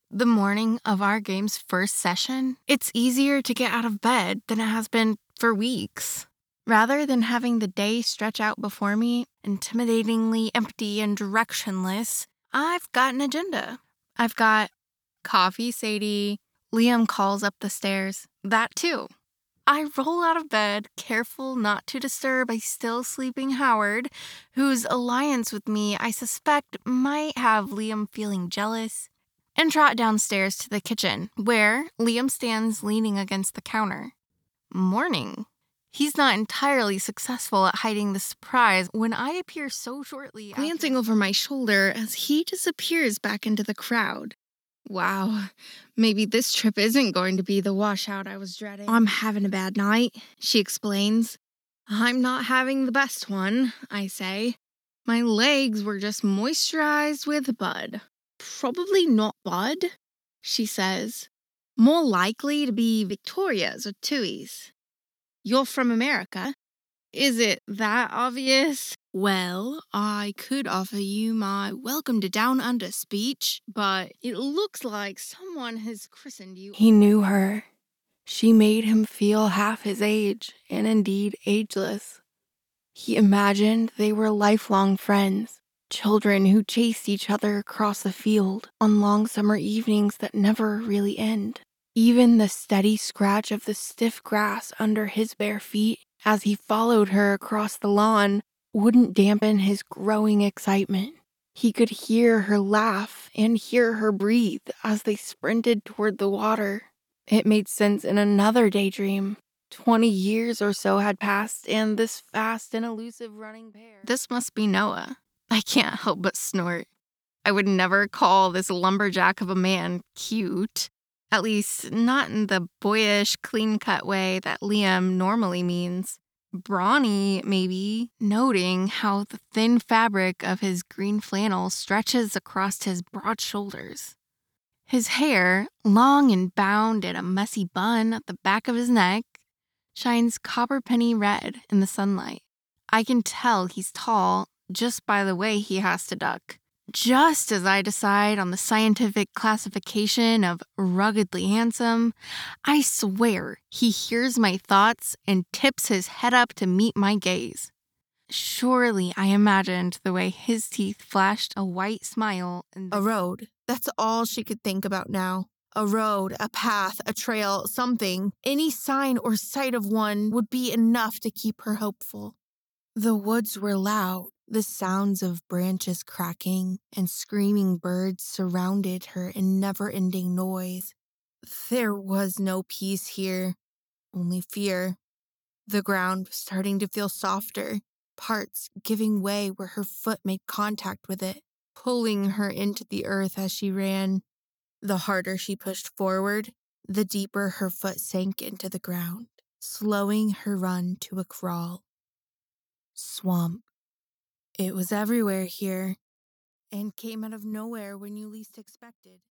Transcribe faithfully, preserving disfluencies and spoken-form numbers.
The morning of our game's first session, it's easier to get out of bed than it has been for weeks. Rather than having the day stretch out before me, intimidatingly empty and directionless, I've got an agenda. I've got coffee, Sadie. Liam calls up the stairs. That too. I roll out of bed, careful not to disturb a still sleeping Howard, whose alliance with me I suspect might have Liam feeling jealous, and trot downstairs to the kitchen, where Liam stands leaning against the counter. Morning. He's not entirely successful at hiding the surprise when I appear so shortly, glancing over my shoulder as he disappears back into the crowd. Wow, maybe this trip isn't going to be the washout I was dreading. I'm having a bad night, she explains. I'm not having the best one, I say. My legs were just moisturized with Bud. Probably not Bud, she says. More likely to be Victoria's or Tui's. You're from America. Is it that obvious? Well, I could offer you my welcome to Down Under speech, but it looks like someone has christened you. He knew her. She made him feel half his age, and indeed ageless. He imagined they were lifelong friends, children who chased each other across the field on long summer evenings that never really end. Even the steady scratch of the stiff grass under his bare feet as he followed her across the lawn wouldn't dampen his growing excitement. He could hear her laugh and hear her breathe as they sprinted toward the water. It made sense in another daydream. Twenty years or so had passed, and this fast and elusive running pair... This must be Noah. I can't help but snort. I would never call this lumberjack of a man cute. At least, not in the boyish, clean-cut way that Liam normally means. Brawny, maybe, noting how the thin fabric of his green flannel stretches across his broad shoulders. His hair, long and bound in a messy bun at the back of his neck, shines copper penny red in the sunlight. I can tell he's tall just by the way he has to duck. Just as I decide on the scientific classification of ruggedly handsome, I swear he hears my thoughts and tips his head up to meet my gaze. Surely I imagined the way his teeth flashed a white smile and... A road. That's all she could think about now. A road, a path, a trail, something. Any sign or sight of one would be enough to keep her hopeful. The woods were loud. The sounds of branches cracking and screaming birds surrounded her in never-ending noise. There was no peace here, only fear. The ground was starting to feel softer, parts giving way where her foot made contact with it, pulling her into the earth as she ran. The harder she pushed forward, the deeper her foot sank into the ground, slowing her run to a crawl. Swamp. It was everywhere here, and came out of nowhere when you least expected.